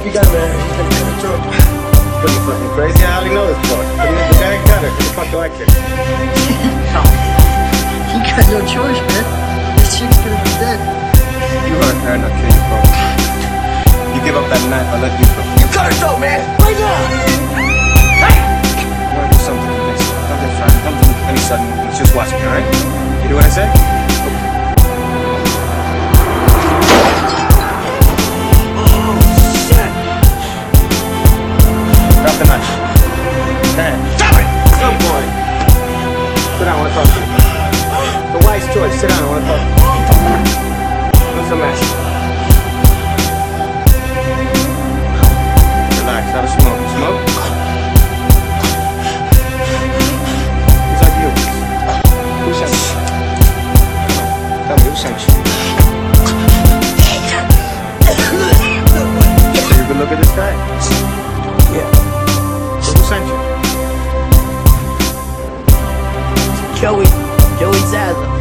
you got, man? What, you fucking crazy? I already know this part. The guy got her. What the fuck do I care? You got no choice, man. This chick's gonna be dead. You heard her, not kill you, bro. You give up that knife, I'll let you go. You cut her throat, man! Right now! Hey! I wanna do something with this. Don't get frightened. Don't do any sudden movements. Just watch me, alright? You do what I say? Drop the knife. Damn. Stop it! Some boy. Sit down, I wanna talk to you. The wise choice. Sit down, I wanna talk to you. What's the matter? Relax, have a smoke. You smoke? Who's like you? Who sent you? Tell me, who sent you? So you could look at this guy? Yeah. So who sent you? Joey Zaza.